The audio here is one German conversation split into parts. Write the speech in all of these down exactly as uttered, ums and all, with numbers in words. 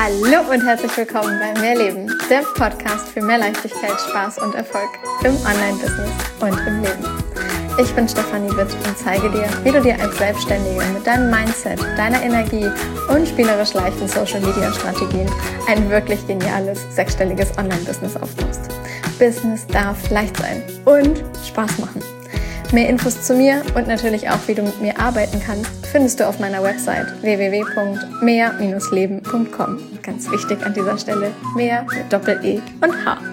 Hallo und herzlich willkommen bei Mehrleben, der Podcast für mehr Leichtigkeit, Spaß und Erfolg im Online-Business und im Leben. Ich bin Stefanie Witt und zeige dir, wie du dir als Selbstständige mit deinem Mindset, deiner Energie und spielerisch leichten Social-Media-Strategien ein wirklich geniales, sechsstelliges Online-Business aufbaust. Business darf leicht sein und Spaß machen. Mehr Infos zu mir und natürlich auch, wie du mit mir arbeiten kannst, findest du auf meiner Website w w w punkt mehr Bindestrich leben punkt com. Ganz wichtig an dieser Stelle, mehr mit Doppel-E und H.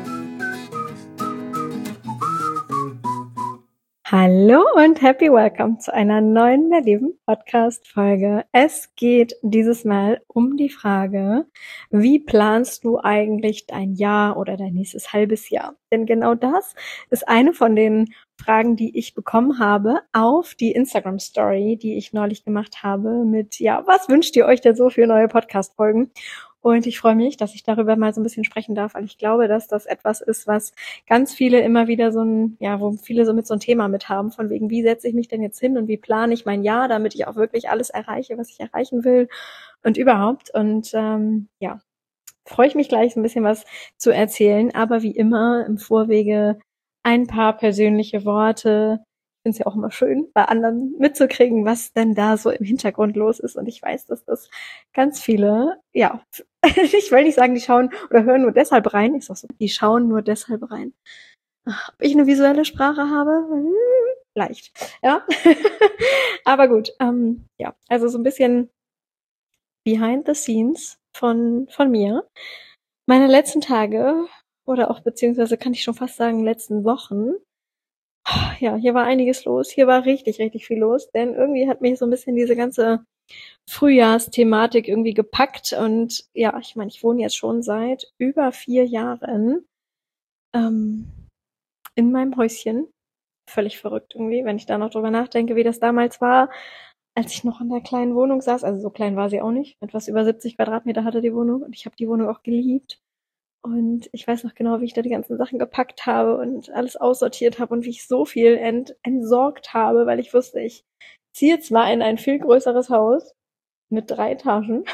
Hallo und happy welcome zu einer neuen Mehrleben Podcast Folge. Es geht dieses Mal um die Frage, wie planst du eigentlich dein Jahr oder dein nächstes halbes Jahr? Denn genau das ist eine von den Fragen, die ich bekommen habe auf die Instagram Story, die ich neulich gemacht habe mit, ja, was wünscht ihr euch denn so für neue Podcast-Folgen? Und ich freue mich, dass ich darüber mal so ein bisschen sprechen darf, weil ich glaube, dass das etwas ist, was ganz viele immer wieder so ein, ja, wo viele so mit so ein Thema mit haben, von wegen, wie setze ich mich denn jetzt hin und wie plane ich mein Jahr, damit ich auch wirklich alles erreiche, was ich erreichen will und überhaupt. Und ähm, ja, freue ich mich gleich so ein bisschen was zu erzählen, aber wie immer im Vorwege ein paar persönliche Worte. Ich finde es ja auch immer schön, bei anderen mitzukriegen, was denn da so im Hintergrund los ist. Und ich weiß, dass das ganz viele, ja, ich will nicht sagen, die schauen oder hören nur deshalb rein. Ich sag so, die schauen nur deshalb rein. Ach, ob ich eine visuelle Sprache habe? Hm, leicht, ja. Aber gut, ähm, ja, also so ein bisschen behind the scenes von von mir. Meine letzten Tage oder auch beziehungsweise kann ich schon fast sagen letzten Wochen, ja, hier war einiges los. Hier war richtig, richtig viel los, denn irgendwie hat mich so ein bisschen diese ganze Frühjahrsthematik irgendwie gepackt und ja, ich meine, ich wohne jetzt schon seit über vier Jahren ähm, in meinem Häuschen. Völlig verrückt irgendwie, wenn ich da noch drüber nachdenke, wie das damals war, als ich noch in der kleinen Wohnung saß. Also so klein war sie auch nicht. Etwas über siebzig Quadratmeter hatte die Wohnung und ich habe die Wohnung auch geliebt. Und ich weiß noch genau, wie ich da die ganzen Sachen gepackt habe und alles aussortiert habe und wie ich so viel ent- entsorgt habe, weil ich wusste, ich ziehe zwar in ein viel größeres Haus mit drei Etagen,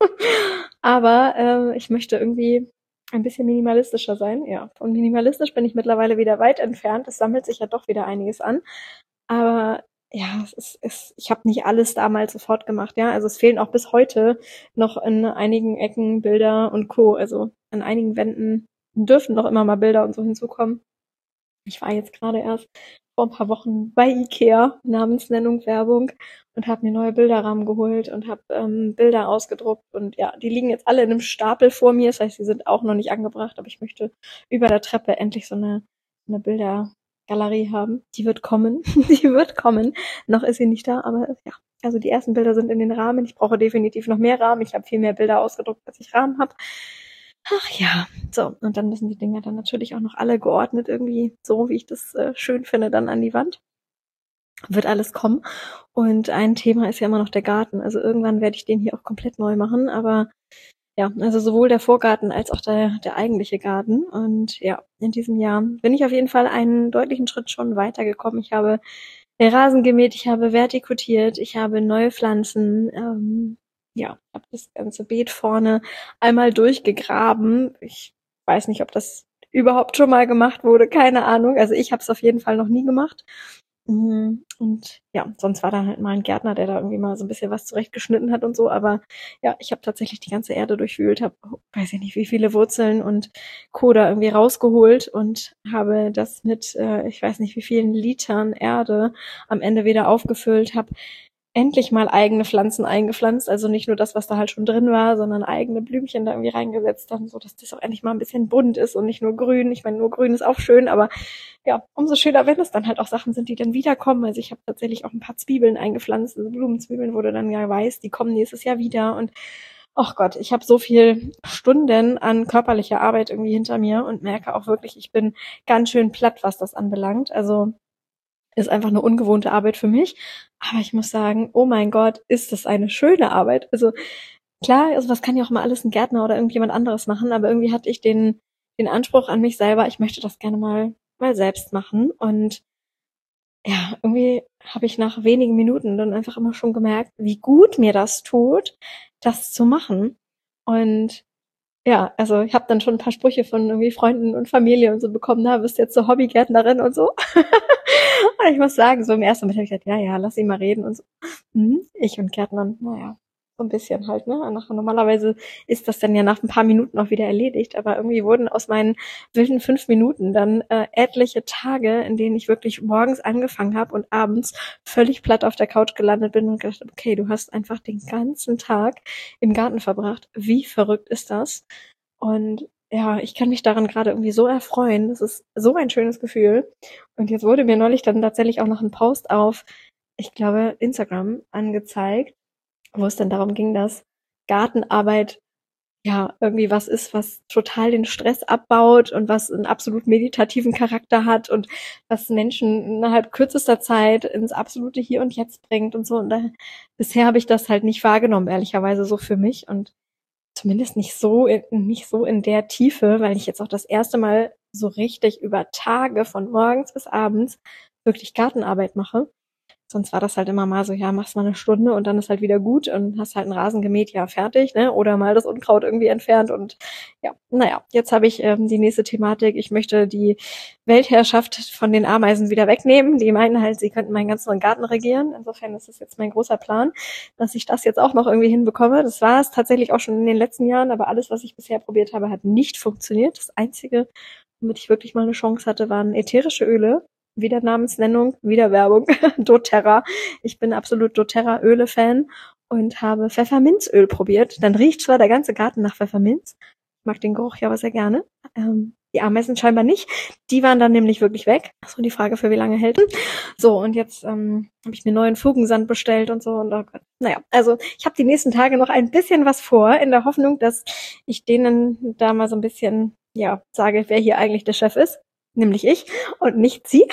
aber äh, ich möchte irgendwie ein bisschen minimalistischer sein. Ja, von minimalistisch bin ich mittlerweile wieder weit entfernt. Es sammelt sich ja doch wieder einiges an. Aber ja, es ist, es, ich habe nicht alles damals sofort gemacht, ja. Also es fehlen auch bis heute noch in einigen Ecken Bilder und Co. Also an einigen Wänden dürfen noch immer mal Bilder und so hinzukommen. Ich war jetzt gerade erst vor ein paar Wochen bei Ikea, Namensnennung, Werbung, und habe mir neue Bilderrahmen geholt und habe ähm, Bilder ausgedruckt. Und ja, die liegen jetzt alle in einem Stapel vor mir. Das heißt, die sind auch noch nicht angebracht, aber ich möchte über der Treppe endlich so eine, eine Bildergalerie haben. Die wird kommen, die wird kommen. Noch ist sie nicht da, aber ja. Also die ersten Bilder sind in den Rahmen. Ich brauche definitiv noch mehr Rahmen. Ich habe viel mehr Bilder ausgedruckt, als ich Rahmen habe. Ach ja, so, und dann müssen die Dinger dann natürlich auch noch alle geordnet irgendwie, so wie ich das äh, schön finde, dann an die Wand. Wird alles kommen. Und ein Thema ist ja immer noch der Garten. Also irgendwann werde ich den hier auch komplett neu machen, aber ja, also sowohl der Vorgarten als auch der, der eigentliche Garten. Und ja, in diesem Jahr bin ich auf jeden Fall einen deutlichen Schritt schon weitergekommen. Ich habe Rasen gemäht, ich habe vertikutiert, ich habe neue Pflanzen, ähm, ja, habe das ganze Beet vorne einmal durchgegraben. Ich weiß nicht, ob das überhaupt schon mal gemacht wurde, keine Ahnung. Also ich habe es auf jeden Fall noch nie gemacht. Mhm. Und ja, sonst war da halt mal ein Gärtner, der da irgendwie mal so ein bisschen was zurechtgeschnitten hat und so. Aber ja, ich habe tatsächlich die ganze Erde durchwühlt, habe, weiß ich nicht, wie viele Wurzeln und Co. da irgendwie rausgeholt und habe das mit, äh, ich weiß nicht, wie vielen Litern Erde am Ende wieder aufgefüllt, habe endlich mal eigene Pflanzen eingepflanzt, also nicht nur das, was da halt schon drin war, sondern eigene Blümchen da irgendwie reingesetzt dann, so dass das auch endlich mal ein bisschen bunt ist und nicht nur grün. Ich meine, nur grün ist auch schön, aber ja, umso schöner, wenn es dann halt auch Sachen sind, die dann wiederkommen. Also ich habe tatsächlich auch ein paar Zwiebeln eingepflanzt, also Blumenzwiebeln, wo du dann ja weißt, die kommen nächstes Jahr wieder und ach Gott, ich habe so viel Stunden an körperlicher Arbeit irgendwie hinter mir und merke auch wirklich, ich bin ganz schön platt, was das anbelangt. Also ist einfach eine ungewohnte Arbeit für mich. Aber ich muss sagen, oh mein Gott, ist das eine schöne Arbeit. Also klar, also was kann ja auch mal alles ein Gärtner oder irgendjemand anderes machen, aber irgendwie hatte ich den, den Anspruch an mich selber, ich möchte das gerne mal, mal selbst machen. Und ja, irgendwie habe ich nach wenigen Minuten dann einfach immer schon gemerkt, wie gut mir das tut, das zu machen. Und Ja, also ich habe dann schon ein paar Sprüche von irgendwie Freunden und Familie und so bekommen, na, bist jetzt so Hobbygärtnerin und so. Und ich muss sagen, so im ersten Moment habe ich gesagt, ja, ja, lass ihn mal reden und so. Mhm. Ich und Gärtnern, naja, so ein bisschen halt, ne? Nach, normalerweise ist das dann ja nach ein paar Minuten auch wieder erledigt, aber irgendwie wurden aus meinen wilden fünf Minuten dann äh, etliche Tage, in denen ich wirklich morgens angefangen habe und abends völlig platt auf der Couch gelandet bin und gedacht habe, okay, du hast einfach den ganzen Tag im Garten verbracht. Wie verrückt ist das? Und ja, ich kann mich daran gerade irgendwie so erfreuen. Das ist so ein schönes Gefühl. Und jetzt wurde mir neulich dann tatsächlich auch noch ein Post auf, ich glaube, Instagram angezeigt, wo es dann darum ging, dass Gartenarbeit ja irgendwie was ist, was total den Stress abbaut und was einen absolut meditativen Charakter hat und was Menschen innerhalb kürzester Zeit ins absolute Hier und Jetzt bringt und so. Und da, bisher habe ich das halt nicht wahrgenommen, ehrlicherweise so für mich. Und zumindest nicht so in, nicht so in der Tiefe, weil ich jetzt auch das erste Mal so richtig über Tage von morgens bis abends wirklich Gartenarbeit mache. Sonst war das halt immer mal so, ja, machst mal eine Stunde und dann ist halt wieder gut und hast halt einen Rasen gemäht, ja, fertig, ne? Oder mal das Unkraut irgendwie entfernt und ja, naja, jetzt habe ich ähm, die nächste Thematik. Ich möchte die Weltherrschaft von den Ameisen wieder wegnehmen. Die meinen halt, sie könnten meinen ganzen Garten regieren. Insofern ist das jetzt mein großer Plan, dass ich das jetzt auch noch irgendwie hinbekomme. Das war es tatsächlich auch schon in den letzten Jahren, aber alles, was ich bisher probiert habe, hat nicht funktioniert. Das Einzige, womit ich wirklich mal eine Chance hatte, waren ätherische Öle. Wieder Namensnennung, wieder Werbung, doTERRA. Ich bin absolut doTERRA-Öle-Fan und habe Pfefferminzöl probiert. Dann riecht zwar der ganze Garten nach Pfefferminz. Ich mag den Geruch ja aber sehr gerne. Ähm, die Ameisen scheinbar nicht. Die waren dann nämlich wirklich weg. So die Frage, für wie lange hält. So, und jetzt ähm, habe ich mir neuen Fugensand bestellt und so. Und oh Gott. Naja, also ich habe die nächsten Tage noch ein bisschen was vor, in der Hoffnung, dass ich denen da mal so ein bisschen, ja, sage, wer hier eigentlich der Chef ist. Nämlich ich und nicht sie.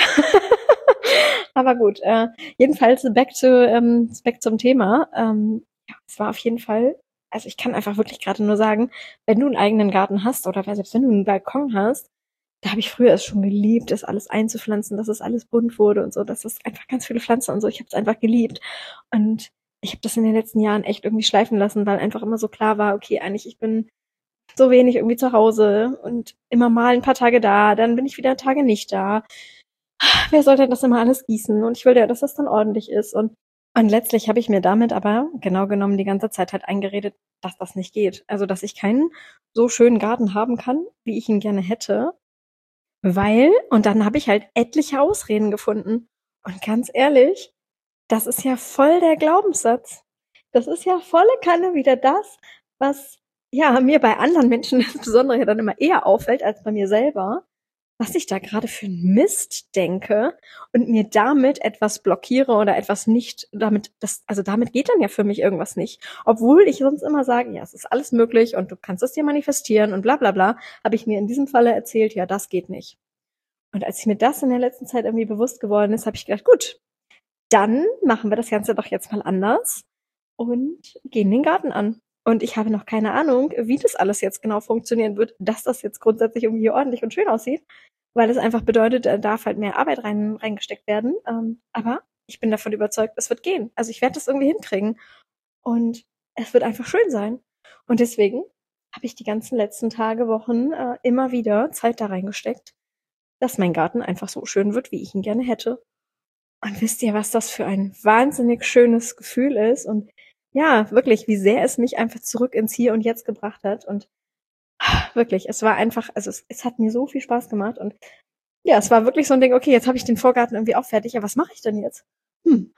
Aber gut, äh, jedenfalls back to ähm, back zum Thema. Ähm, ja, es war auf jeden Fall, also ich kann einfach wirklich gerade nur sagen, wenn du einen eigenen Garten hast oder selbst wenn du einen Balkon hast, da habe ich früher es schon geliebt, das alles einzupflanzen, dass es alles bunt wurde und so, dass es einfach ganz viele Pflanzen und so. Ich habe es einfach geliebt und ich habe das in den letzten Jahren echt irgendwie schleifen lassen, weil einfach immer so klar war, okay, eigentlich ich bin so wenig irgendwie zu Hause und immer mal ein paar Tage da, dann bin ich wieder Tage nicht da. Wer soll denn das immer alles gießen? Und ich will ja, dass das dann ordentlich ist. Und, und letztlich habe ich mir damit aber genau genommen die ganze Zeit halt eingeredet, dass das nicht geht. Also, dass ich keinen so schönen Garten haben kann, wie ich ihn gerne hätte. Weil, und dann habe ich halt etliche Ausreden gefunden. Und ganz ehrlich, das ist ja voll der Glaubenssatz. Das ist ja volle Kanne wieder das, was ja mir bei anderen Menschen insbesondere ja dann immer eher auffällt als bei mir selber, was ich da gerade für einen Mist denke und mir damit etwas blockiere oder etwas nicht damit das also damit geht dann ja für mich irgendwas nicht. Obwohl ich sonst immer sage, ja, es ist alles möglich und du kannst es dir manifestieren und bla bla bla, habe ich mir in diesem Falle erzählt, ja, das geht nicht. Und als mir das in der letzten Zeit irgendwie bewusst geworden ist, habe ich gedacht, gut, dann machen wir das Ganze doch jetzt mal anders und gehen den Garten an. Und ich habe noch keine Ahnung, wie das alles jetzt genau funktionieren wird, dass das jetzt grundsätzlich irgendwie ordentlich und schön aussieht, weil es einfach bedeutet, da darf halt mehr Arbeit rein, reingesteckt werden. Ähm, aber ich bin davon überzeugt, es wird gehen. Also ich werde das irgendwie hinkriegen. Und es wird einfach schön sein. Und deswegen habe ich die ganzen letzten Tage, Wochen äh, immer wieder Zeit da reingesteckt, dass mein Garten einfach so schön wird, wie ich ihn gerne hätte. Und wisst ihr, was das für ein wahnsinnig schönes Gefühl ist? Und ja, wirklich, wie sehr es mich einfach zurück ins Hier und Jetzt gebracht hat. Und wirklich, es war einfach, also es, es hat mir so viel Spaß gemacht. Und ja, es war wirklich so ein Ding, okay, jetzt habe ich den Vorgarten irgendwie auch fertig. Ja, was mache ich denn jetzt? Hm.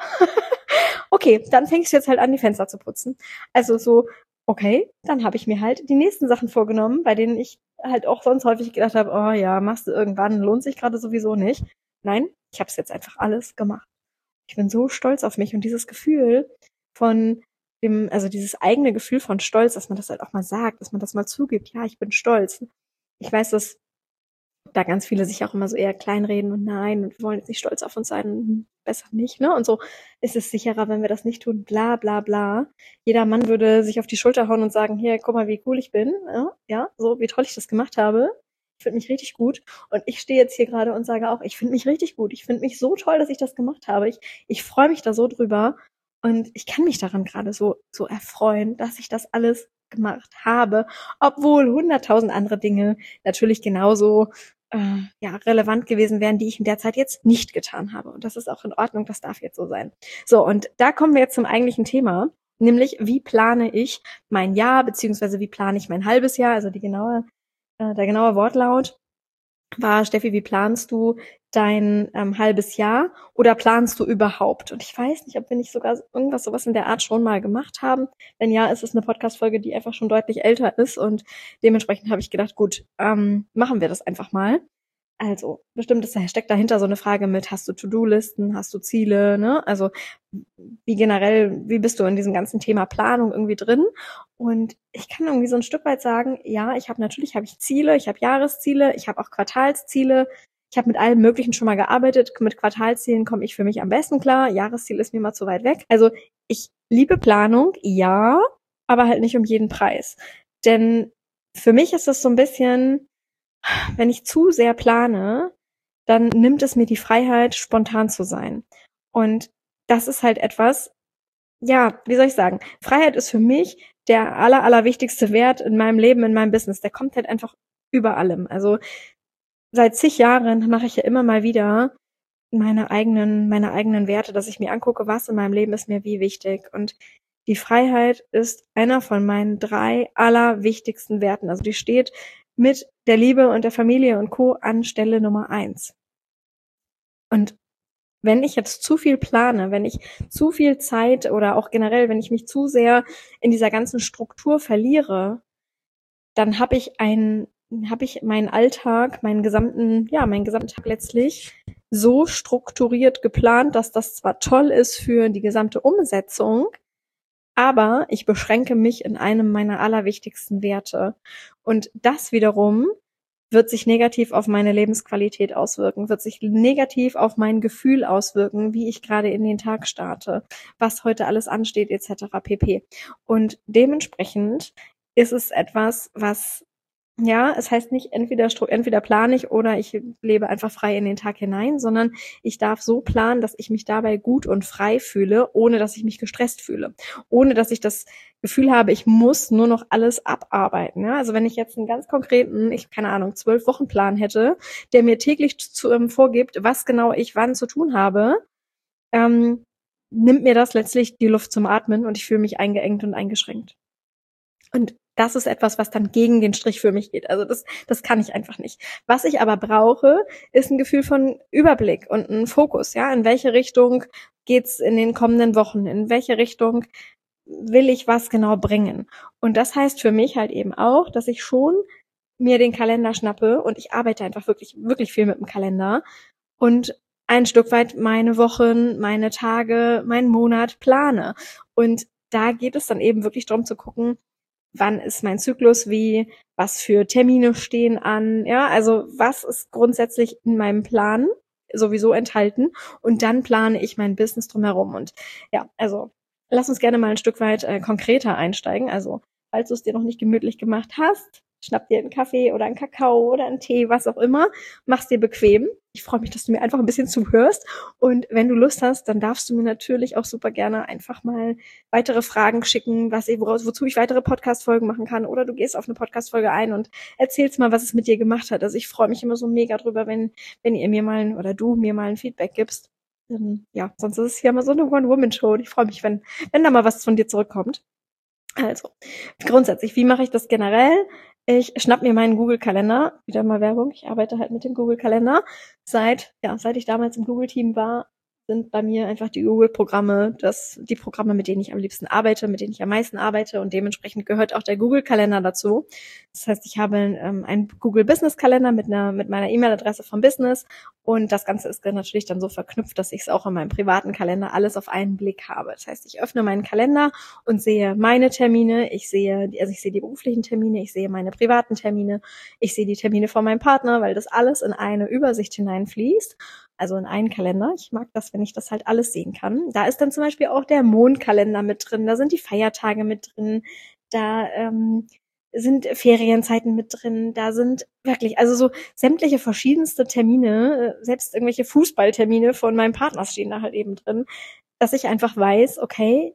Okay, dann fängst du jetzt halt an, die Fenster zu putzen. Also so, okay, dann habe ich mir halt die nächsten Sachen vorgenommen, bei denen ich halt auch sonst häufig gedacht habe, oh ja, machst du irgendwann, lohnt sich gerade sowieso nicht. Nein, ich habe es jetzt einfach alles gemacht. Ich bin so stolz auf mich und dieses Gefühl von dem, also dieses eigene Gefühl von Stolz, dass man das halt auch mal sagt, dass man das mal zugibt. Ja, ich bin stolz. Ich weiß, dass da ganz viele sich auch immer so eher kleinreden und nein, und wir wollen jetzt nicht stolz auf uns sein, besser nicht, ne? Und so ist es sicherer, wenn wir das nicht tun, bla bla bla. Jeder Mann würde sich auf die Schulter hauen und sagen, hier, guck mal, wie cool ich bin, ja, ja, so, wie toll ich das gemacht habe. Ich finde mich richtig gut. Und ich stehe jetzt hier gerade und sage auch, ich finde mich richtig gut. Ich finde mich so toll, dass ich das gemacht habe. Ich, ich freue mich da so drüber. Und ich kann mich daran gerade so, so erfreuen, dass ich das alles gemacht habe, obwohl hunderttausend andere Dinge natürlich genauso äh, ja relevant gewesen wären, die ich in der Zeit jetzt nicht getan habe. Und das ist auch in Ordnung, das darf jetzt so sein. So, und da kommen wir jetzt zum eigentlichen Thema, nämlich wie plane ich mein Jahr, beziehungsweise wie plane ich mein halbes Jahr, also die genaue, äh, der genaue Wortlaut war, Steffi, wie planst du dein ähm, halbes Jahr oder planst du überhaupt? Und ich weiß nicht, ob wir nicht sogar irgendwas sowas in der Art schon mal gemacht haben. Wenn ja, ist es eine Podcast-Folge, die einfach schon deutlich älter ist und dementsprechend habe ich gedacht, gut, ähm, machen wir das einfach mal. Also, bestimmt ist, steckt dahinter so eine Frage mit, hast du To-Do-Listen, hast du Ziele, ne? Also, wie generell, wie bist du in diesem ganzen Thema Planung irgendwie drin? Und ich kann irgendwie so ein Stück weit sagen, ja, ich habe natürlich habe ich Ziele, ich habe Jahresziele, ich habe auch Quartalsziele. Ich habe mit allem Möglichen schon mal gearbeitet. Mit Quartalszielen komme ich für mich am besten klar. Jahresziel ist mir mal zu weit weg. Also, ich liebe Planung, ja, aber halt nicht um jeden Preis. Denn für mich ist das so ein bisschen, wenn ich zu sehr plane, dann nimmt es mir die Freiheit, spontan zu sein. Und das ist halt etwas, ja, wie soll ich sagen? Freiheit ist für mich der aller, allerwichtigste Wert in meinem Leben, in meinem Business. Der kommt halt einfach über allem. Also seit zig Jahren mache ich ja immer mal wieder meine eigenen, meine eigenen Werte, dass ich mir angucke, was in meinem Leben ist mir wie wichtig. Und die Freiheit ist einer von meinen drei allerwichtigsten Werten. Also die steht mit der Liebe und der Familie und Co. an Stelle Nummer eins. Und wenn ich jetzt zu viel plane, wenn ich zu viel Zeit oder auch generell, wenn ich mich zu sehr in dieser ganzen Struktur verliere, dann habe ich ein, habe ich meinen Alltag, meinen gesamten, ja, meinen gesamten Tag letztlich so strukturiert geplant, dass das zwar toll ist für die gesamte Umsetzung, aber ich beschränke mich in einem meiner allerwichtigsten Werte. Und das wiederum wird sich negativ auf meine Lebensqualität auswirken, wird sich negativ auf mein Gefühl auswirken, wie ich gerade in den Tag starte, was heute alles ansteht, et cetera pp. Und dementsprechend ist es etwas, was, ja, es heißt nicht entweder entweder plane ich oder ich lebe einfach frei in den Tag hinein, sondern ich darf so planen, dass ich mich dabei gut und frei fühle, ohne dass ich mich gestresst fühle, ohne dass ich das Gefühl habe, ich muss nur noch alles abarbeiten. Ja? Also wenn ich jetzt einen ganz konkreten, ich keine Ahnung, zwölf Wochen Plan hätte, der mir täglich zu, ähm, vorgibt, was genau ich wann zu tun habe, ähm, nimmt mir das letztlich die Luft zum Atmen und ich fühle mich eingeengt und eingeschränkt. Und das ist etwas, was dann gegen den Strich für mich geht. Also das, das kann ich einfach nicht. Was ich aber brauche, ist ein Gefühl von Überblick und ein Fokus. Ja, in welche Richtung geht's in den kommenden Wochen? In welche Richtung will ich was genau bringen? Und das heißt für mich halt eben auch, dass ich schon mir den Kalender schnappe und ich arbeite einfach wirklich, wirklich viel mit dem Kalender und ein Stück weit meine Wochen, meine Tage, meinen Monat plane. Und da geht es dann eben wirklich darum zu gucken, wann ist mein Zyklus wie, was für Termine stehen an, ja, also was ist grundsätzlich in meinem Plan sowieso enthalten und dann plane ich mein Business drumherum und ja, also lass uns gerne mal ein Stück weit äh, konkreter einsteigen, also falls du es dir noch nicht gemütlich gemacht hast, schnapp dir einen Kaffee oder einen Kakao oder einen Tee, was auch immer, mach's dir bequem. Ich freue mich, dass du mir einfach ein bisschen zuhörst und wenn du Lust hast, dann darfst du mir natürlich auch super gerne einfach mal weitere Fragen schicken, was ich, woraus, wozu ich weitere Podcast-Folgen machen kann oder du gehst auf eine Podcast-Folge ein und erzählst mal, was es mit dir gemacht hat. Also ich freue mich immer so mega drüber, wenn, wenn ihr mir mal oder du mir mal ein Feedback gibst. Ähm, ja, sonst ist es hier immer so eine One-Woman-Show und ich freue mich, wenn, wenn da mal was von dir zurückkommt. Also, grundsätzlich, wie mache ich das generell? Ich schnapp mir meinen Google-Kalender, wieder mal Werbung, ich arbeite halt mit dem Google-Kalender. Seit, ja, seit ich damals im Google-Team war, sind bei mir einfach die Google-Programme, das, die Programme, mit denen ich am liebsten arbeite, mit denen ich am meisten arbeite und dementsprechend gehört auch der Google-Kalender dazu. Das heißt, ich habe ähm, einen Google-Business-Kalender mit einer, mit meiner E-Mail-Adresse vom Business und das Ganze ist dann natürlich dann so verknüpft, dass ich es auch in meinem privaten Kalender alles auf einen Blick habe. Das heißt, ich öffne meinen Kalender und sehe meine Termine, ich sehe, also ich sehe die beruflichen Termine, ich sehe meine privaten Termine, ich sehe die Termine von meinem Partner, weil das alles in eine Übersicht hineinfließt. Also in einen Kalender. Ich mag das, wenn ich das halt alles sehen kann. Da ist dann zum Beispiel auch der Mondkalender mit drin, da sind die Feiertage mit drin, da ähm, sind Ferienzeiten mit drin, da sind wirklich, also so sämtliche verschiedenste Termine, selbst irgendwelche Fußballtermine von meinem Partner stehen da halt eben drin, dass ich einfach weiß, okay,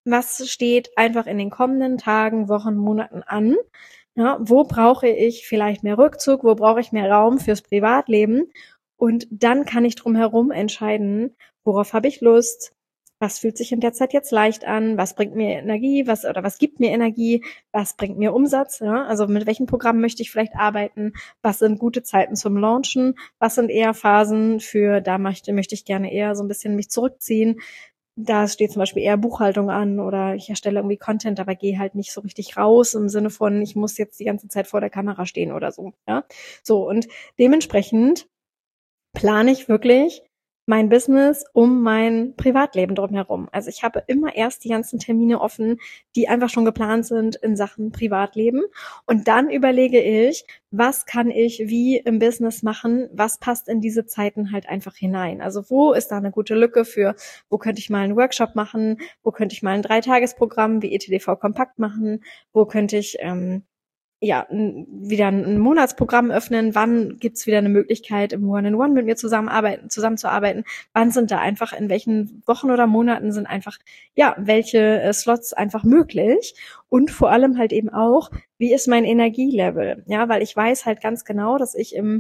was steht einfach in den kommenden Tagen, Wochen, Monaten an? Ja, wo brauche ich vielleicht mehr Rückzug? Wo brauche ich mehr Raum fürs Privatleben? Und dann kann ich drumherum entscheiden, worauf habe ich Lust? Was fühlt sich in der Zeit jetzt leicht an? Was bringt mir Energie? Was oder was gibt mir Energie? Was bringt mir Umsatz? Ja, also mit welchen Programmen möchte ich vielleicht arbeiten? Was sind gute Zeiten zum Launchen? Was sind eher Phasen für, da möchte, möchte ich gerne eher so ein bisschen mich zurückziehen? Da steht zum Beispiel eher Buchhaltung an oder ich erstelle irgendwie Content, aber gehe halt nicht so richtig raus im Sinne von, ich muss jetzt die ganze Zeit vor der Kamera stehen oder so. Ja, so und dementsprechend plane ich wirklich mein Business um mein Privatleben drumherum. Also ich habe immer erst die ganzen Termine offen, die einfach schon geplant sind in Sachen Privatleben. Und dann überlege ich, was kann ich wie im Business machen? Was passt in diese Zeiten halt einfach hinein? Also wo ist da eine gute Lücke für, wo könnte ich mal einen Workshop machen? Wo könnte ich mal ein Dreitagesprogramm wie E T D V Kompakt machen? Wo könnte ich, ähm, ja, wieder ein Monatsprogramm öffnen, wann gibt's wieder eine Möglichkeit, im One-in-One mit mir zusammenarbeiten, zusammenzuarbeiten, wann sind da einfach, in welchen Wochen oder Monaten sind einfach, ja, welche äh, Slots einfach möglich und vor allem halt eben auch, wie ist mein Energielevel, ja, weil ich weiß halt ganz genau, dass ich im,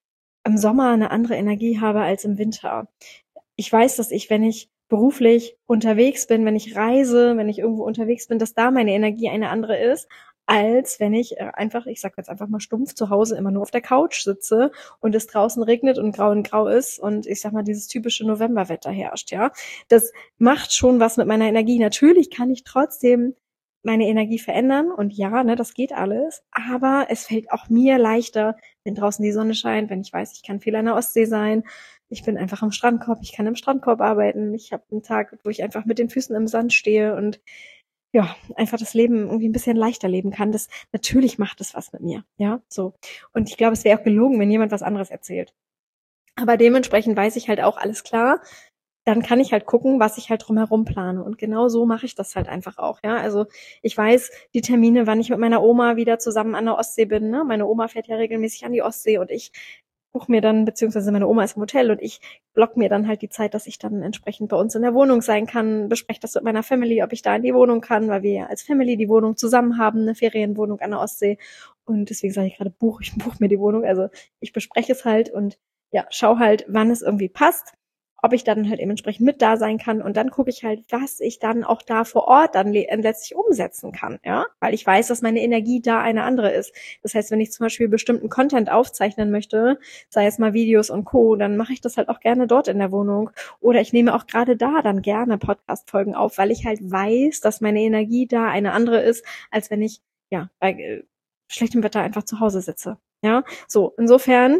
im Sommer eine andere Energie habe als im Winter. Ich weiß, dass ich, wenn ich beruflich unterwegs bin, wenn ich reise, wenn ich irgendwo unterwegs bin, dass da meine Energie eine andere ist, als wenn ich äh, einfach, ich sag jetzt einfach mal stumpf, zu Hause immer nur auf der Couch sitze und es draußen regnet und grau und grau ist und ich sag mal, dieses typische Novemberwetter herrscht, ja. Das macht schon was mit meiner Energie. Natürlich kann ich trotzdem meine Energie verändern und ja, ne, das geht alles, aber es fällt auch mir leichter, wenn draußen die Sonne scheint, wenn ich weiß, ich kann viel an der Ostsee sein. Ich bin einfach am Strandkorb, ich kann im Strandkorb arbeiten. Ich habe einen Tag, wo ich einfach mit den Füßen im Sand stehe und ja, einfach das Leben irgendwie ein bisschen leichter leben kann. Das natürlich macht es was mit mir, ja, so. Und ich glaube, es wäre auch gelogen, wenn jemand was anderes erzählt. Aber dementsprechend weiß ich halt auch, alles klar, dann kann ich halt gucken, was ich halt drumherum plane. Und genau so mache ich das halt einfach auch, ja. Also ich weiß die Termine, wann ich mit meiner Oma wieder zusammen an der Ostsee bin, ne? Meine Oma fährt ja regelmäßig an die Ostsee und ich buche mir dann, beziehungsweise meine Oma ist im Hotel und ich block mir dann halt die Zeit, dass ich dann entsprechend bei uns in der Wohnung sein kann, bespreche das mit meiner Family, ob ich da in die Wohnung kann, weil wir ja als Family die Wohnung zusammen haben, eine Ferienwohnung an der Ostsee. Und deswegen sage ich gerade Buch, ich buche mir die Wohnung. Also ich bespreche es halt und ja, schau halt, wann es irgendwie passt, ob ich dann halt dementsprechend mit da sein kann und dann gucke ich halt, was ich dann auch da vor Ort dann le- letztlich umsetzen kann, ja, weil ich weiß, dass meine Energie da eine andere ist. Das heißt, wenn ich zum Beispiel bestimmten Content aufzeichnen möchte, sei es mal Videos und Co., dann mache ich das halt auch gerne dort in der Wohnung oder ich nehme auch gerade da dann gerne Podcast-Folgen auf, weil ich halt weiß, dass meine Energie da eine andere ist, als wenn ich, ja, bei äh, schlechtem Wetter einfach zu Hause sitze, ja, so, insofern,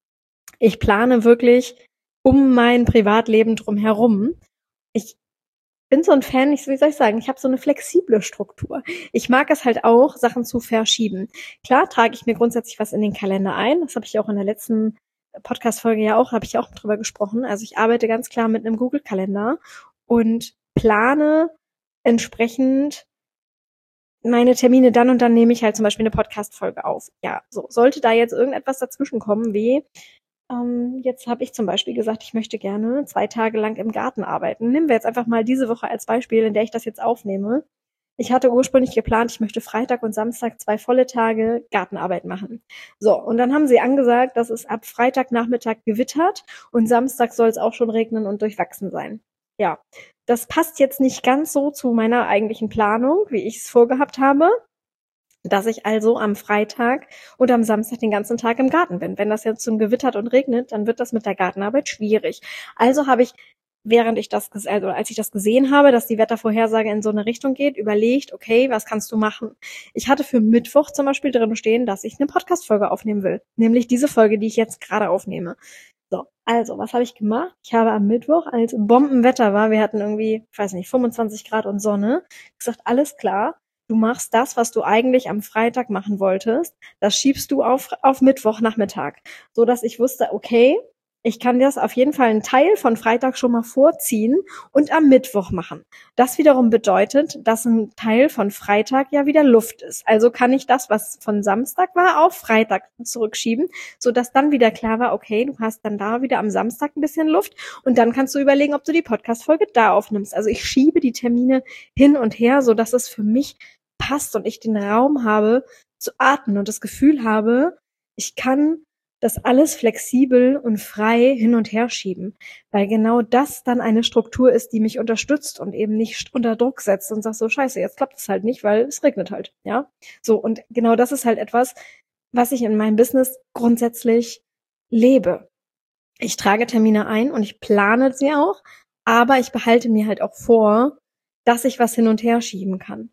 ich plane wirklich um mein Privatleben drumherum. Ich bin so ein Fan, ich, wie soll ich sagen, ich habe so eine flexible Struktur. Ich mag es halt auch, Sachen zu verschieben. Klar trage ich mir grundsätzlich was in den Kalender ein. Das habe ich auch in der letzten Podcast-Folge ja auch, habe ich auch drüber gesprochen. Also ich arbeite ganz klar mit einem Google-Kalender und plane entsprechend meine Termine dann und dann nehme ich halt zum Beispiel eine Podcast-Folge auf. Ja, so. Sollte da jetzt irgendetwas dazwischen kommen, wie ähm, jetzt habe ich zum Beispiel gesagt, ich möchte gerne zwei Tage lang im Garten arbeiten. Nehmen wir jetzt einfach mal diese Woche als Beispiel, in der ich das jetzt aufnehme. Ich hatte ursprünglich geplant, ich möchte Freitag und Samstag zwei volle Tage Gartenarbeit machen. So, und dann haben sie angesagt, dass es ab Freitagnachmittag gewittert und Samstag soll es auch schon regnen und durchwachsen sein. Ja, das passt jetzt nicht ganz so zu meiner eigentlichen Planung, wie ich es vorgehabt habe, dass ich also am Freitag und am Samstag den ganzen Tag im Garten bin. Wenn das jetzt zum gewittert und regnet, dann wird das mit der Gartenarbeit schwierig. Also habe ich, während ich das, also als ich das gesehen habe, dass die Wettervorhersage in so eine Richtung geht, überlegt, okay, was kannst du machen? Ich hatte für Mittwoch zum Beispiel drin stehen, dass ich eine Podcast-Folge aufnehmen will. Nämlich diese Folge, die ich jetzt gerade aufnehme. So, also, was habe ich gemacht? Ich habe am Mittwoch, als Bombenwetter war, wir hatten irgendwie, ich weiß nicht, fünfundzwanzig Grad und Sonne, gesagt, alles klar, du machst das, was du eigentlich am Freitag machen wolltest, das schiebst du auf, auf Mittwochnachmittag, so dass ich wusste, okay, ich kann das auf jeden Fall einen Teil von Freitag schon mal vorziehen und am Mittwoch machen. Das wiederum bedeutet, dass ein Teil von Freitag ja wieder Luft ist. Also kann ich das, was von Samstag war, auf Freitag zurückschieben, sodass dann wieder klar war, okay, du hast dann da wieder am Samstag ein bisschen Luft und dann kannst du überlegen, ob du die Podcast-Folge da aufnimmst. Also ich schiebe die Termine hin und her, sodass es für mich passt und ich den Raum habe zu atmen und das Gefühl habe, ich kann das alles flexibel und frei hin und her schieben, weil genau das dann eine Struktur ist, die mich unterstützt und eben nicht unter Druck setzt und sagt so, scheiße, jetzt klappt es halt nicht, weil es regnet halt, ja. So, und genau das ist halt etwas, was ich in meinem Business grundsätzlich lebe. Ich trage Termine ein und ich plane sie auch, aber ich behalte mir halt auch vor, dass ich was hin und her schieben kann.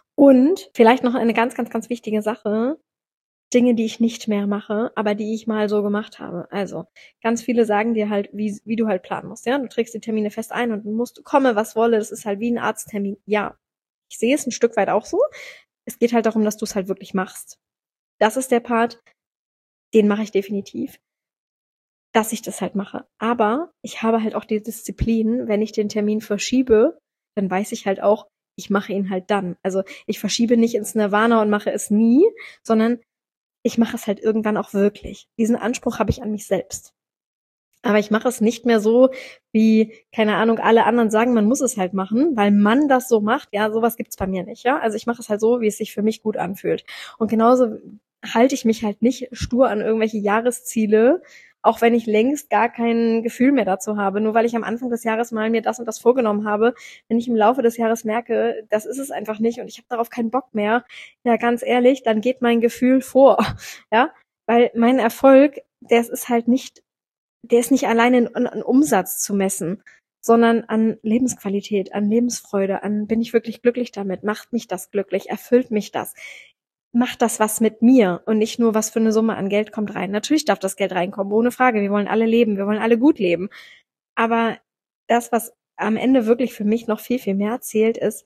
Und vielleicht noch eine ganz, ganz, ganz wichtige Sache, Dinge, die ich nicht mehr mache, aber die ich mal so gemacht habe. Also, ganz viele sagen dir halt, wie, wie du halt planen musst, ja. Du trägst die Termine fest ein und musst, komme, was wolle, das ist halt wie ein Arzttermin. Ja, ich sehe es ein Stück weit auch so. Es geht halt darum, dass du es halt wirklich machst. Das ist der Part, den mache ich definitiv, dass ich das halt mache. Aber ich habe halt auch die Disziplin, wenn ich den Termin verschiebe, dann weiß ich halt auch, ich mache ihn halt dann. Also, ich verschiebe nicht ins Nirvana und mache es nie, sondern ich mache es halt irgendwann auch wirklich. Diesen Anspruch habe ich an mich selbst. Aber ich mache es nicht mehr so, wie, keine Ahnung, alle anderen sagen, man muss es halt machen, weil man das so macht. Ja, sowas gibt's bei mir nicht, ja. Also ich mache es halt so, wie es sich für mich gut anfühlt. Und genauso halte ich mich halt nicht stur an irgendwelche Jahresziele, auch wenn ich längst gar kein Gefühl mehr dazu habe. Nur weil ich am Anfang des Jahres mal mir das und das vorgenommen habe, wenn ich im Laufe des Jahres merke, das ist es einfach nicht und ich habe darauf keinen Bock mehr, ja, ganz ehrlich, dann geht mein Gefühl vor, ja, weil mein Erfolg, der ist halt nicht, der ist nicht alleine an, an Umsatz zu messen, sondern an Lebensqualität, an Lebensfreude, an bin ich wirklich glücklich damit, macht mich das glücklich, erfüllt mich das. Macht das was mit mir und nicht nur, was für eine Summe an Geld kommt rein. Natürlich darf das Geld reinkommen, ohne Frage. Wir wollen alle leben, wir wollen alle gut leben. Aber das, was am Ende wirklich für mich noch viel, viel mehr zählt, ist,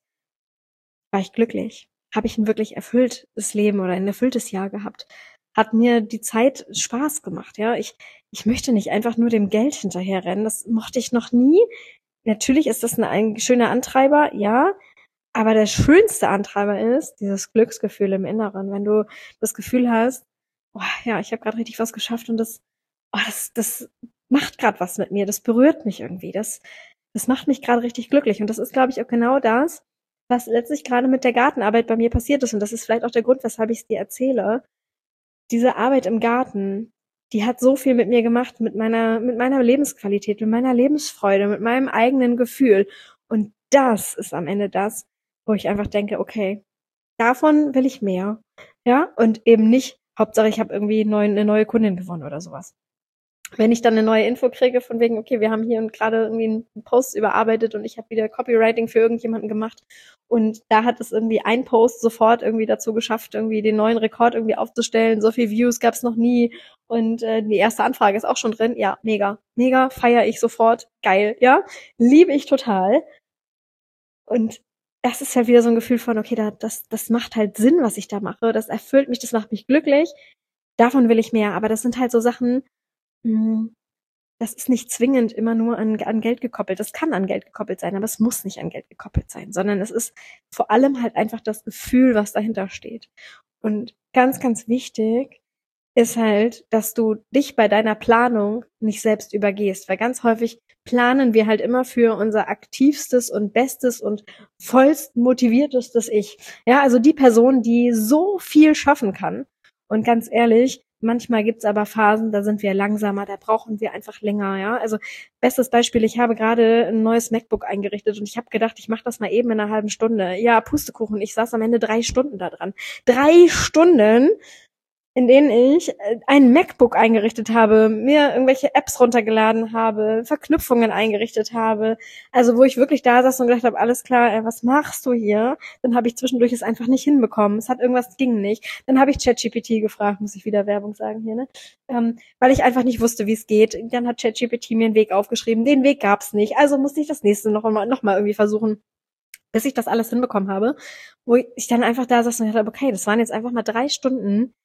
war ich glücklich? Habe ich ein wirklich erfülltes Leben oder ein erfülltes Jahr gehabt? Hat mir die Zeit Spaß gemacht, ja? Ich, ich möchte nicht einfach nur dem Geld hinterherrennen. Das mochte ich noch nie. Natürlich ist das ein, ein schöner Antreiber, ja. Aber der schönste Antreiber ist dieses Glücksgefühl im Inneren, wenn du das Gefühl hast, oh, ja, ich habe gerade richtig was geschafft und das, oh, das, das macht gerade was mit mir, das berührt mich irgendwie, das, das macht mich gerade richtig glücklich. Und das ist, glaube ich, auch genau das, was letztlich gerade mit der Gartenarbeit bei mir passiert ist. Und das ist vielleicht auch der Grund, weshalb ich es dir erzähle. Diese Arbeit im Garten, die hat so viel mit mir gemacht, mit meiner, mit meiner Lebensqualität, mit meiner Lebensfreude, mit meinem eigenen Gefühl. Und das ist am Ende das, wo ich einfach denke, okay, davon will ich mehr. Ja, und eben nicht, Hauptsache ich habe irgendwie neu, eine neue Kundin gewonnen oder sowas. Wenn ich dann eine neue Info kriege von wegen, okay, wir haben hier und gerade irgendwie einen Post überarbeitet und ich habe wieder Copywriting für irgendjemanden gemacht und da hat es irgendwie ein Post sofort irgendwie dazu geschafft, irgendwie den neuen Rekord irgendwie aufzustellen. So viel Views gab es noch nie und äh, die erste Anfrage ist auch schon drin. Ja, mega, mega, feiere ich sofort, geil, ja, liebe ich total. Und das ist halt wieder so ein Gefühl von, okay, da, das, das macht halt Sinn, was ich da mache. Das erfüllt mich, das macht mich glücklich. Davon will ich mehr. Aber das sind halt so Sachen, mh, das ist nicht zwingend immer nur an, an Geld gekoppelt. Das kann an Geld gekoppelt sein, aber es muss nicht an Geld gekoppelt sein, sondern es ist vor allem halt einfach das Gefühl, was dahinter steht. Und ganz, ganz wichtig ist halt, dass du dich bei deiner Planung nicht selbst übergehst, weil ganz häufig planen wir halt immer für unser aktivstes und bestes und vollst motiviertestes Ich. Ja, also die Person, die so viel schaffen kann. Und ganz ehrlich, manchmal gibt's aber Phasen, da sind wir langsamer, da brauchen wir einfach länger, ja. Also bestes Beispiel, ich habe gerade ein neues MacBook eingerichtet und ich habe gedacht, ich mache das mal eben in einer halben Stunde. Ja, Pustekuchen, ich saß am Ende drei Stunden da dran. Drei Stunden! In denen ich ein MacBook eingerichtet habe, mir irgendwelche Apps runtergeladen habe, Verknüpfungen eingerichtet habe. Also wo ich wirklich da saß und gedacht habe, alles klar, ey, was machst du hier? Dann habe ich zwischendurch es einfach nicht hinbekommen. Es hat irgendwas ging nicht. Dann habe ich ChatGPT gefragt, muss ich wieder Werbung sagen hier, ne? Ähm, weil ich einfach nicht wusste, wie es geht. Dann hat ChatGPT mir einen Weg aufgeschrieben. Den Weg gab's nicht. Also musste ich das nächste noch mal, noch mal irgendwie versuchen, bis ich das alles hinbekommen habe. Wo ich dann einfach da saß und gedacht habe, okay, das waren jetzt einfach mal drei Stunden,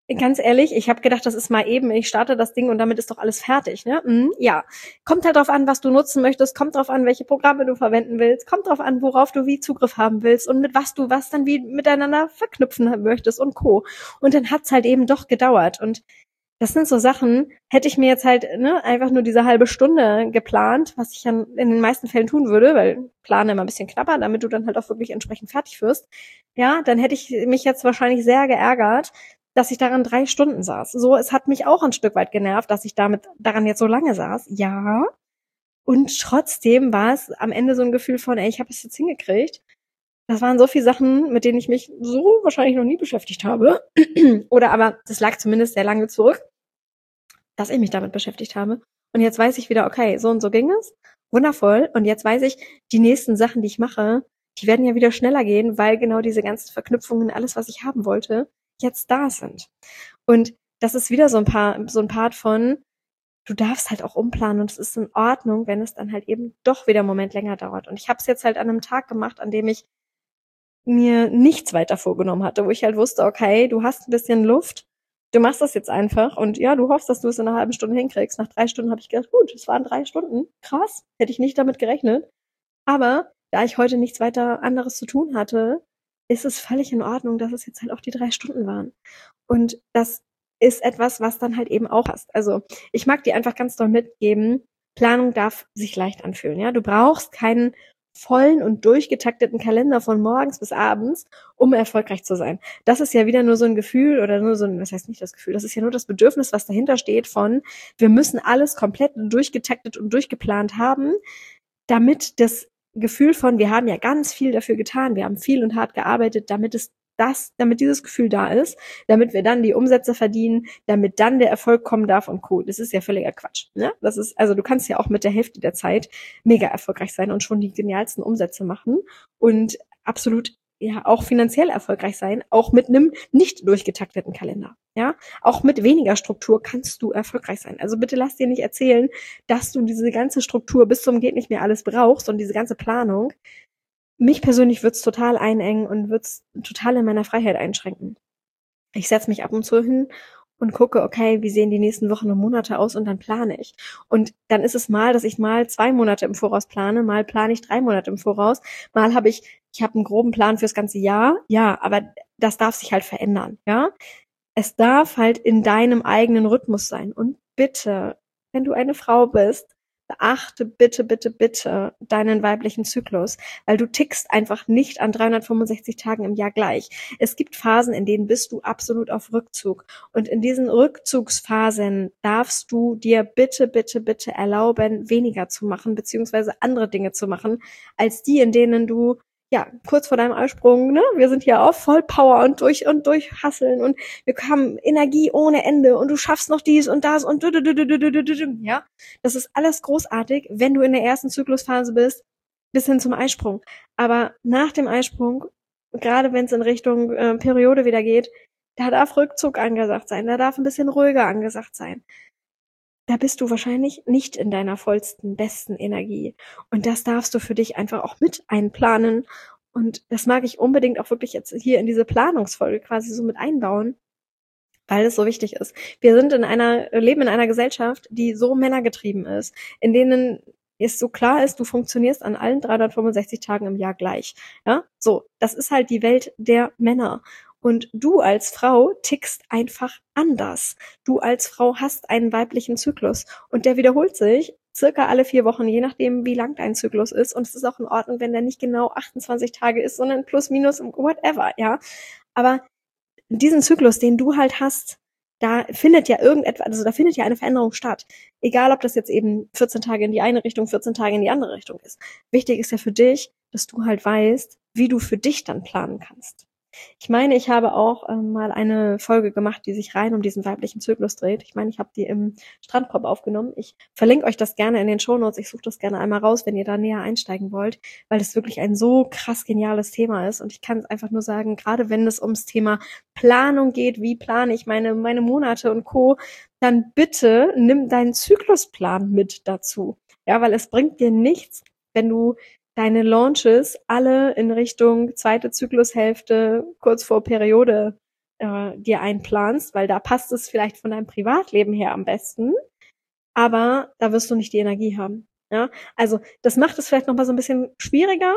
Ganz ehrlich, ich habe gedacht, das ist mal eben, ich starte das Ding und damit ist doch alles fertig, ne? Mhm, ja. Kommt halt drauf an, was du nutzen möchtest, kommt drauf an, welche Programme du verwenden willst, kommt drauf an, worauf du wie Zugriff haben willst und mit was du was dann wie miteinander verknüpfen möchtest und Co. Und dann hat's halt eben doch gedauert. Und das sind so Sachen, hätte ich mir jetzt halt ne, einfach nur diese halbe Stunde geplant, was ich dann in den meisten Fällen tun würde, weil plane immer ein bisschen knapper, damit du dann halt auch wirklich entsprechend fertig wirst. Ja, dann hätte ich mich jetzt wahrscheinlich sehr geärgert, dass ich daran drei Stunden saß. So, es hat mich auch ein Stück weit genervt, dass ich damit daran jetzt so lange saß. Ja. Und trotzdem war es am Ende so ein Gefühl von, ey, ich habe es jetzt hingekriegt. Das waren so viele Sachen, mit denen ich mich so wahrscheinlich noch nie beschäftigt habe. Oder aber das lag zumindest sehr lange zurück, dass ich mich damit beschäftigt habe. Und jetzt weiß ich wieder, okay, so und so ging es. Wundervoll. Und jetzt weiß ich, die nächsten Sachen, die ich mache, die werden ja wieder schneller gehen, weil genau diese ganzen Verknüpfungen, alles, was ich haben wollte, jetzt da sind. Und das ist wieder so ein paar, so ein Part von, du darfst halt auch umplanen und es ist in Ordnung, wenn es dann halt eben doch wieder einen Moment länger dauert. Und ich habe es jetzt halt an einem Tag gemacht, an dem ich mir nichts weiter vorgenommen hatte, wo ich halt wusste, okay, du hast ein bisschen Luft, du machst das jetzt einfach und ja, du hoffst, dass du es in einer halben Stunde hinkriegst. Nach drei Stunden habe ich gedacht, gut, es waren drei Stunden, krass, hätte ich nicht damit gerechnet. Aber da ich heute nichts weiter anderes zu tun hatte, ist es völlig in Ordnung, dass es jetzt halt auch die drei Stunden waren. Und das ist etwas, was dann halt eben auch hast. Also ich mag dir einfach ganz doll mitgeben, Planung darf sich leicht anfühlen. Ja, du brauchst keinen vollen und durchgetakteten Kalender von morgens bis abends, um erfolgreich zu sein. Das ist ja wieder nur so ein Gefühl oder nur so ein, was heißt nicht das Gefühl, das ist ja nur das Bedürfnis, was dahinter steht von, wir müssen alles komplett durchgetaktet und durchgeplant haben, damit das Gefühl von, wir haben ja ganz viel dafür getan, wir haben viel und hart gearbeitet, damit es das, damit dieses Gefühl da ist, damit wir dann die Umsätze verdienen, damit dann der Erfolg kommen darf und Co. Das ist ja völliger Quatsch. Ne? Das ist, also du kannst ja auch mit der Hälfte der Zeit mega erfolgreich sein und schon die genialsten Umsätze machen und absolut ja auch finanziell erfolgreich sein, auch mit einem nicht durchgetakteten Kalender. Ja, auch mit weniger Struktur kannst du erfolgreich sein. Also bitte lass dir nicht erzählen, dass du diese ganze Struktur bis zum geht nicht mehr alles brauchst und diese ganze Planung. Mich persönlich wird's total einengen und wird's total in meiner Freiheit einschränken. Ich setze mich ab und zu hin und gucke, okay, wie sehen die nächsten Wochen und Monate aus und dann plane ich. Und dann ist es mal, dass ich mal zwei Monate im Voraus plane, mal plane ich drei Monate im Voraus, mal habe ich, ich habe einen groben Plan fürs ganze Jahr, ja, aber das darf sich halt verändern, ja. Es darf halt in deinem eigenen Rhythmus sein. Und bitte, wenn du eine Frau bist, beachte bitte, bitte, bitte deinen weiblichen Zyklus, weil du tickst einfach nicht an dreihundertfünfundsechzig Tagen im Jahr gleich. Es gibt Phasen, in denen bist du absolut auf Rückzug. Und in diesen Rückzugsphasen darfst du dir bitte, bitte, bitte erlauben, weniger zu machen, beziehungsweise andere Dinge zu machen, als die, in denen du ja, kurz vor deinem Eisprung, ne? Wir sind hier auf Vollpower und durch und durch hasseln und wir haben Energie ohne Ende und du schaffst noch dies und das und du, du, du, du, du, du, du, du, ja. Das ist alles großartig, wenn du in der ersten Zyklusphase bist, bis hin zum Eisprung. Aber nach dem Eisprung, gerade wenn es in Richtung äh, Periode wieder geht, da darf Rückzug angesagt sein, da darf ein bisschen ruhiger angesagt sein. Da bist du wahrscheinlich nicht in deiner vollsten, besten Energie. Und das darfst du für dich einfach auch mit einplanen. Und das mag ich unbedingt auch wirklich jetzt hier in diese Planungsfolge quasi so mit einbauen, weil es so wichtig ist. Wir sind in einer, leben in einer Gesellschaft, die so männergetrieben ist, in denen es so klar ist, du funktionierst an allen dreihundertfünfundsechzig Tagen im Jahr gleich. Ja, so. Das ist halt die Welt der Männer. Und du als Frau tickst einfach anders. Du als Frau hast einen weiblichen Zyklus und der wiederholt sich circa alle vier Wochen, je nachdem, wie lang dein Zyklus ist. Und es ist auch in Ordnung, wenn der nicht genau achtundzwanzig Tage ist, sondern plus, minus, whatever, ja. Aber diesen Zyklus, den du halt hast, da findet ja irgendetwas, also da findet ja eine Veränderung statt. Egal, ob das jetzt eben vierzehn Tage in die eine Richtung, vierzehn Tage in die andere Richtung ist. Wichtig ist ja für dich, dass du halt weißt, wie du für dich dann planen kannst. Ich meine, ich habe auch ähm, mal eine Folge gemacht, die sich rein um diesen weiblichen Zyklus dreht. Ich meine, ich habe die im Strandkorb aufgenommen. Ich verlinke euch das gerne in den Shownotes. Ich suche das gerne einmal raus, wenn ihr da näher einsteigen wollt, weil es wirklich ein so krass geniales Thema ist. Und ich kann es einfach nur sagen, gerade wenn es ums Thema Planung geht, wie plane ich meine, meine Monate und Co., dann bitte nimm deinen Zyklusplan mit dazu. Ja, weil es bringt dir nichts, wenn du deine Launches alle in Richtung zweite Zyklushälfte kurz vor Periode äh, dir einplanst, weil da passt es vielleicht von deinem Privatleben her am besten, aber da wirst du nicht die Energie haben. Ja, also das macht es vielleicht noch mal so ein bisschen schwieriger,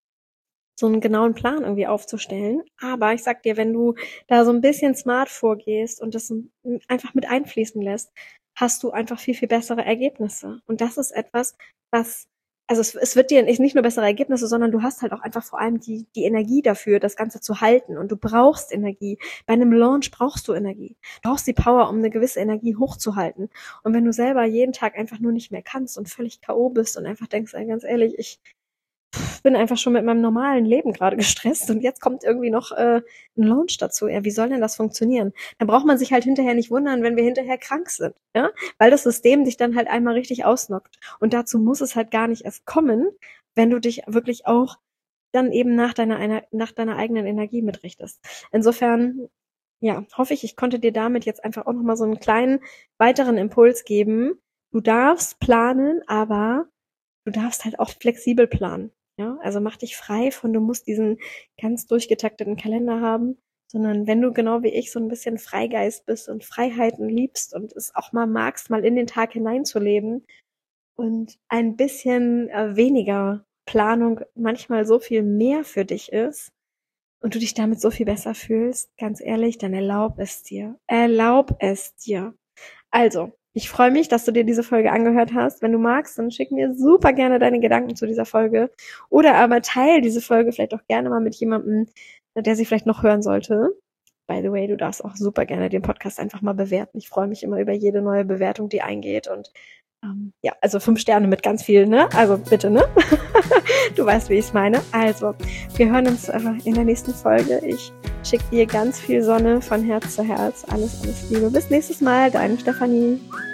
so einen genauen Plan irgendwie aufzustellen. Aber ich sag dir, wenn du da so ein bisschen smart vorgehst und das einfach mit einfließen lässt, hast du einfach viel, viel bessere Ergebnisse. Und das ist etwas, was, also es, es wird dir nicht nur bessere Ergebnisse, sondern du hast halt auch einfach vor allem die, die Energie dafür, das Ganze zu halten. Und du brauchst Energie. Bei einem Launch brauchst du Energie. Du brauchst die Power, um eine gewisse Energie hochzuhalten. Und wenn du selber jeden Tag einfach nur nicht mehr kannst und völlig K O bist und einfach denkst, ey, ganz ehrlich, ich bin einfach schon mit meinem normalen Leben gerade gestresst und jetzt kommt irgendwie noch äh, ein Launch dazu. Ja, wie soll denn das funktionieren? Dann braucht man sich halt hinterher nicht wundern, wenn wir hinterher krank sind, ja, weil das System dich dann halt einmal richtig ausnockt. Und dazu muss es halt gar nicht erst kommen, wenn du dich wirklich auch dann eben nach deiner nach deiner eigenen Energie mitrichtest. Insofern, ja, hoffe ich, ich konnte dir damit jetzt einfach auch nochmal so einen kleinen weiteren Impuls geben. Du darfst planen, aber du darfst halt auch flexibel planen. Ja, also mach dich frei von, du musst diesen ganz durchgetakteten Kalender haben, sondern wenn du genau wie ich so ein bisschen Freigeist bist und Freiheiten liebst und es auch mal magst, mal in den Tag hineinzuleben und ein bisschen äh, weniger Planung manchmal so viel mehr für dich ist und du dich damit so viel besser fühlst, ganz ehrlich, dann erlaub es dir. Erlaub es dir. Also, ich freue mich, dass du dir diese Folge angehört hast. Wenn du magst, dann schick mir super gerne deine Gedanken zu dieser Folge. Oder aber teil diese Folge vielleicht auch gerne mal mit jemandem, der sie vielleicht noch hören sollte. By the way, du darfst auch super gerne den Podcast einfach mal bewerten. Ich freue mich immer über jede neue Bewertung, die eingeht. Und ähm, ja, also fünf Sterne mit ganz viel, ne? Also bitte, ne? Du weißt, wie ich es meine. Also, wir hören uns einfach in der nächsten Folge. Ich schicke dir ganz viel Sonne von Herz zu Herz. Alles, alles Liebe. Bis nächstes Mal. Deine Stefanie.